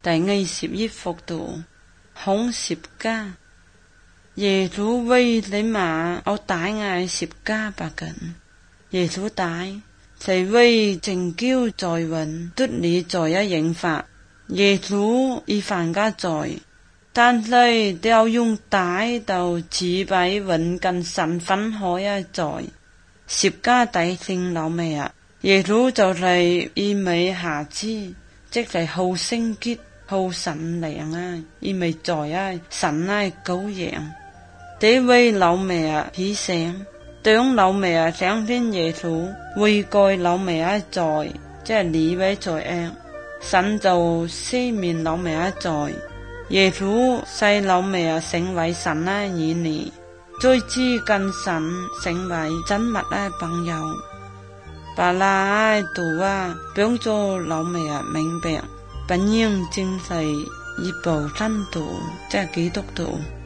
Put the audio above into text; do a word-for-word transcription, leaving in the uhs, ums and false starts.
第二十一幅圖，紅十架。耶穌為你嘛我帶愛十架白緊，耶穌帶係為拯救罪人脫離罪嘅刑罰。耶穌已犯咗罪，但係要用帶到自擺穩跟神分開嘅罪。十架提醒老咩啊，耶穌就係以美下之，即係好聖潔、好神靈啊，以美在啊神啊羔羊，這位老咩啊犧牲，當老咩啊相信耶穌悔改老咩啊罪，即係離棄罪惡，神就赦免老咩啊罪。耶穌使老咩啊成為神啊兒女，最至跟神成為親密嘅朋友。巴拉圖啊，幫助老咩啊明白，本應正係一部真道，即係基督徒。